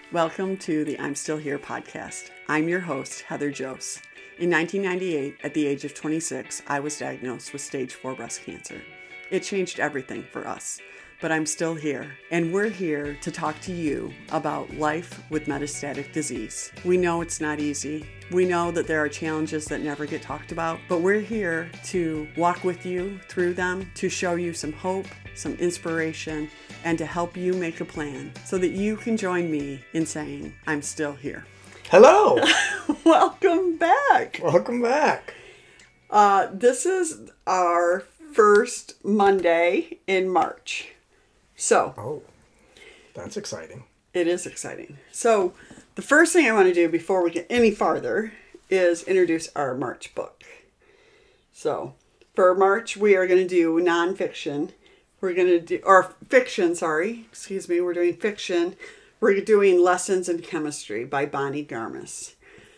Welcome to the I'm Still Here podcast. I'm your host, Heather Jose. In 1998, at the age of 26, I was diagnosed with stage 4 breast cancer. It changed everything for us, but I'm still here, and we're here to talk to you about life with metastatic disease. We know it's not easy. We know that there are challenges that never get talked about, but we're here to walk with you through them, to show you some hope, some inspiration, and to help you make a plan so that you can join me in saying, I'm still here. Hello. Welcome back. Welcome back. This is our first Monday in March. Oh, that's exciting. It is exciting. So the first thing I want to do before we get any farther is introduce our March book. So for March, we are going to do nonfiction. We're going to do, or fiction, we're doing fiction. We're doing Lessons in Chemistry by Bonnie Garmus.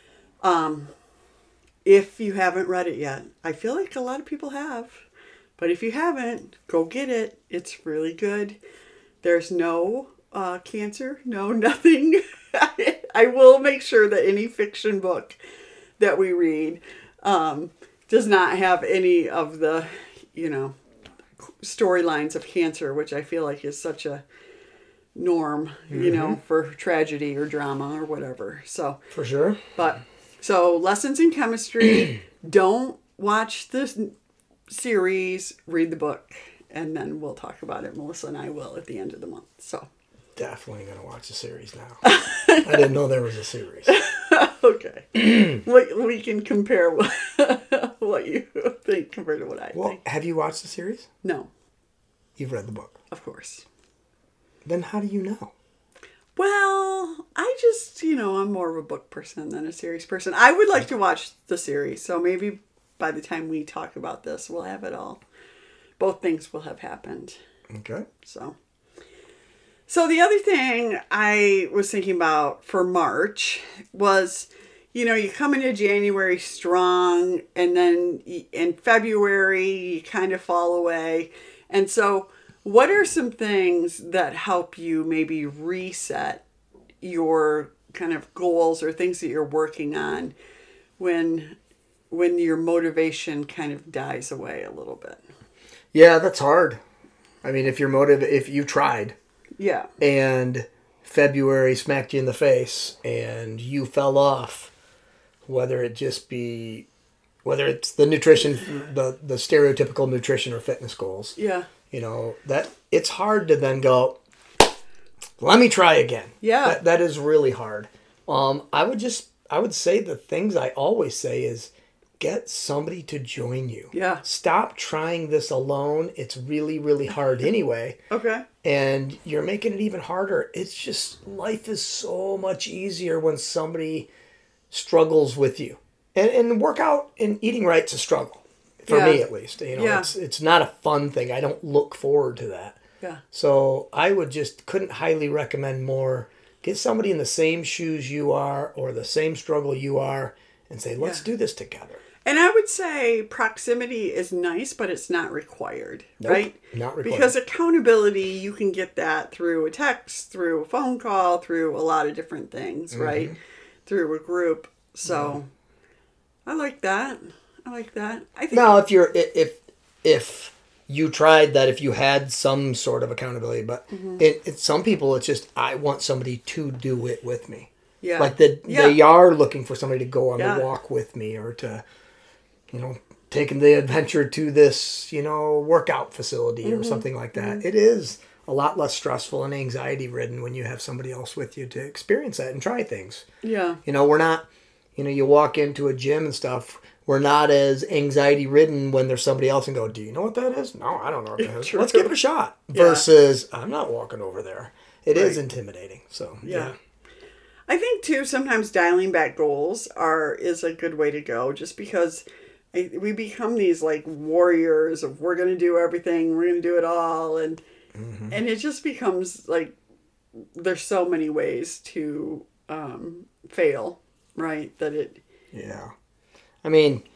If you haven't read it yet, I feel like a lot of people have. But if you haven't, go get it. It's really good. There's no cancer, no nothing. I will make sure that any fiction book that we read does not have any of the, storylines of cancer, which I feel like is such a norm, for tragedy or drama or whatever. So for sure. So Lessons in Chemistry, don't watch this series, read the book, and then we'll talk about it. Melissa and I will at the end of the month. So definitely going to watch the series now. I didn't know there was a series. Okay. we can compare what you think compared to what I think. Well, have you watched the series? No. You've read the book? Of course. Then how do you know? Well, I just, I'm more of a book person than a series person. I would like to watch the series, so maybe by the time we talk about this, we'll have it all. Both things will have happened. Okay. So the other thing I was thinking about for March was, you come into January strong, and then in February, you kind of fall away. And so what are some things that help you maybe reset your kind of goals or things that you're working on when your motivation kind of dies away a little bit? Yeah, that's hard. I mean, if you tried. Yeah. And February smacked you in the face and you fell off, whether it's the nutrition, the stereotypical nutrition or fitness goals. Yeah. That it's hard to then go, let me try again. Yeah. That is really hard. I would say the things I always say is get somebody to join you. Yeah. Stop trying this alone. It's really, really hard anyway. Okay. And you're making it even harder. It's just, life is so much easier when somebody struggles with you. And workout and eating right's a struggle. For me, at least. It's not a fun thing. I don't look forward to that. Yeah. So I couldn't highly recommend more. Get somebody in the same shoes you are or the same struggle you are and say, let's do this together. And I would say proximity is nice, but it's not required, right? Not required. Because accountability, you can get that through a text, through a phone call, through a lot of different things, right? Through a group. So I like that. I think now, if you tried that, if you had some sort of accountability, but some people, it's just, I want somebody to do it with me. Yeah. Like they are looking for somebody to go on the walk with me or to, taking the adventure to this, workout facility or something like that. It is a lot less stressful and anxiety ridden when you have somebody else with you to experience that and try things. Yeah. We're not, you walk into a gym and stuff. We're not as anxiety ridden when there's somebody else and go, do you know what that is? No, I don't know what that is. True. Let's give it a shot. Versus, I'm not walking over there. It is intimidating. So, yeah. I think, too, sometimes dialing back goals is a good way to go, just because we become these, warriors of we're going to do everything, we're going to do it all, and it just becomes, there's so many ways to fail, right? Yeah. I mean,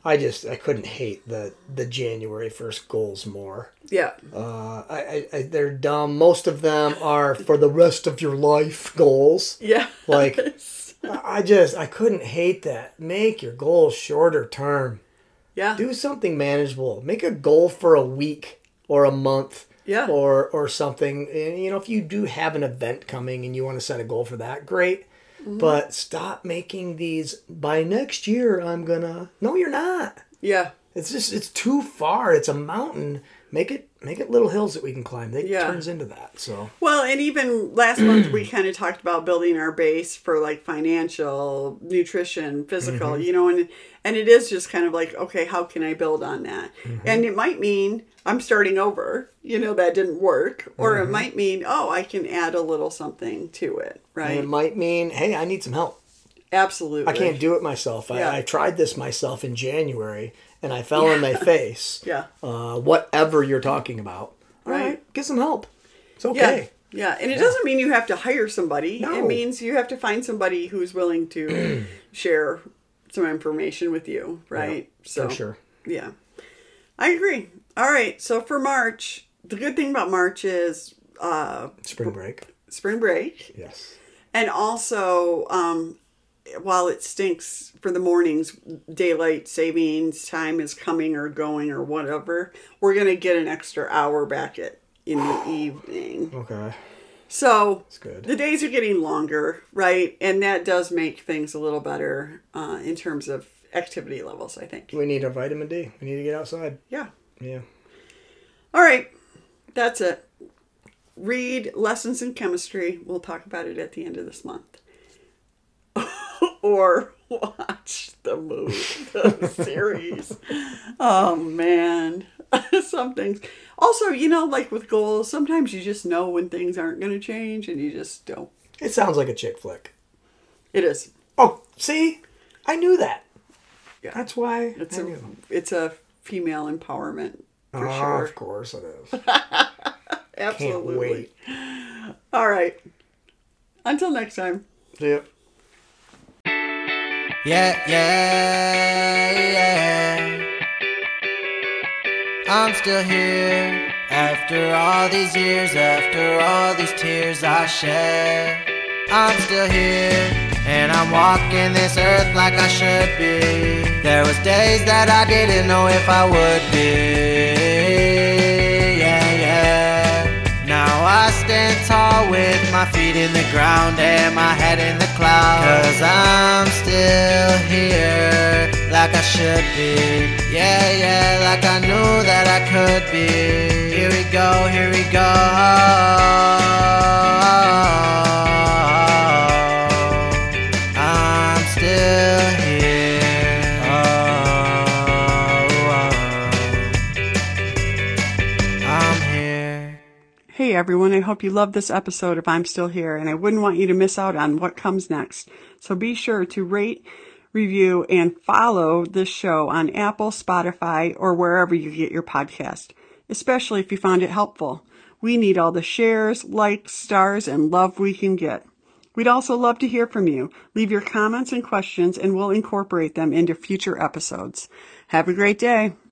I couldn't hate the January 1st goals more. Yeah. They're dumb. Most of them are for the rest of your life goals. Yeah. Like, I couldn't hate that. Make your goals shorter term. Yeah. Do something manageable. Make a goal for a week or a month. Yeah. Or something. And, if you do have an event coming and you want to set a goal for that, great. Mm-hmm. But stop making these, by next year, I'm going to... No, you're not. Yeah. It's too far. It's a mountain. Make it little hills that we can climb. It turns into that. So well, and even last month we kind of talked about building our base for like financial, nutrition, physical, and it is just kind of like, okay, how can I build on that? Mm-hmm. And it might mean I'm starting over, that didn't work, or it might mean, I can add a little something to it, right? And it might mean, hey, I need some help. Absolutely. I can't do it myself. Yeah. I tried this myself in January. And I fell on my face. Yeah. Whatever you're talking about. All right. Get some help. It's okay. Yeah. And it doesn't mean you have to hire somebody. No. It means you have to find somebody who's willing to share some information with you. Right. Yeah, so, for sure. Yeah. I agree. All right. So for March, the good thing about March is... spring break. Spring break. Yes. And also... while it stinks for the mornings, daylight savings time is coming or going or whatever, we're going to get an extra hour back in the evening. Okay. So that's good. The days are getting longer, right? And that does make things a little better in terms of activity levels, I think. We need our vitamin D. We need to get outside. Yeah. Yeah. All right. That's it. Read Lessons in Chemistry. We'll talk about it at the end of this month. Or watch the series. Oh, man. Some things. Also, like with goals, sometimes you just know when things aren't going to change and you just don't. It sounds like a chick flick. It is. Oh, see? I knew that. Yeah. That's why it's a female empowerment, for sure. Of course it is. Absolutely. Can't wait. All right. Until next time. See ya. Yeah. I'm still here after all these years, after all these tears I shed. I'm still here and I'm walking this earth like I should be. There was days that I didn't know if I would be. Now I stand tall with my feet in the ground and my head in the clouds. 'Cause I'm still here like I should be. Yeah, like I knew that I could be. Here we go, here we go. I'm still here. I'm here. Hey everyone, I hope you loved this episode of I'm Still Here, and I wouldn't want you to miss out on what comes next. So be sure to rate, review, and follow this show on Apple, Spotify, or wherever you get your podcast, especially if you found it helpful. We need all the shares, likes, stars, and love we can get. We'd also love to hear from you. Leave your comments and questions, and we'll incorporate them into future episodes. Have a great day.